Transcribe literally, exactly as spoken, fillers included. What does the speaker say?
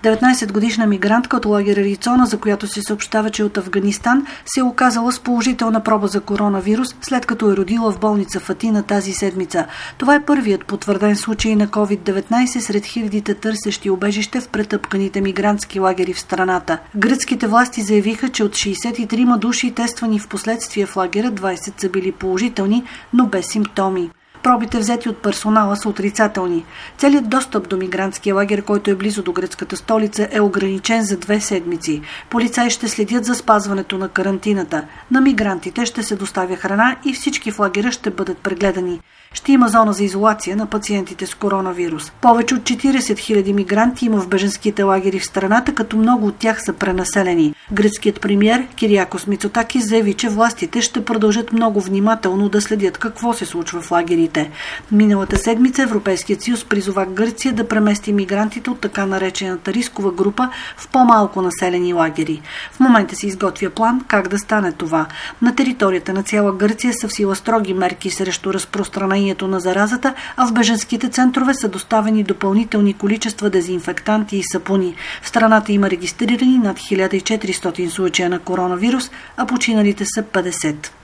деветнайсетгодишна мигрантка от лагер Рицона, за която се съобщава, че от Афганистан, се е оказала с положителна проба за коронавирус, след като е родила в болница в Атина тази седмица. Това е първият потвърден случай на ковид деветнайсет сред хилядите търсещи убежище в претъпканите мигрантски лагери в страната. Гръцките власти заявиха, че от шейсет и трима души, тествани в последствие в лагера, двайсет са били положителни, но без симптоми. Пробите, взети от персонала, са отрицателни. Целият достъп до мигрантския лагер, който е близо до гръцката столица, е ограничен за две седмици. Полицаи ще следят за спазването на карантината. На мигрантите ще се доставя храна и всички в лагера ще бъдат прегледани. Ще има зона за изолация на пациентите с коронавирус. Повече от четирийсет хиляди мигранти има в бежанските лагери в страната, като много от тях са пренаселени. Гръцкият премиер Кириакос Мицотакис заяви, че властите ще продължат много внимателно да следят какво се случва в лагерите. Миналата седмица Европейският съюз призова Гърция да премести мигрантите от така наречената рискова група в по-малко населени лагери. В момента се изготвя план как да стане това. На територията на цяла Гърция са в сила строги мерки срещу разпространението на заразата, а в бежанските центрове са доставени допълнителни количества дезинфектанти и сапуни. В страната има регистрирани над хиляда и четиристотин случая на коронавирус, а починалите са петдесет.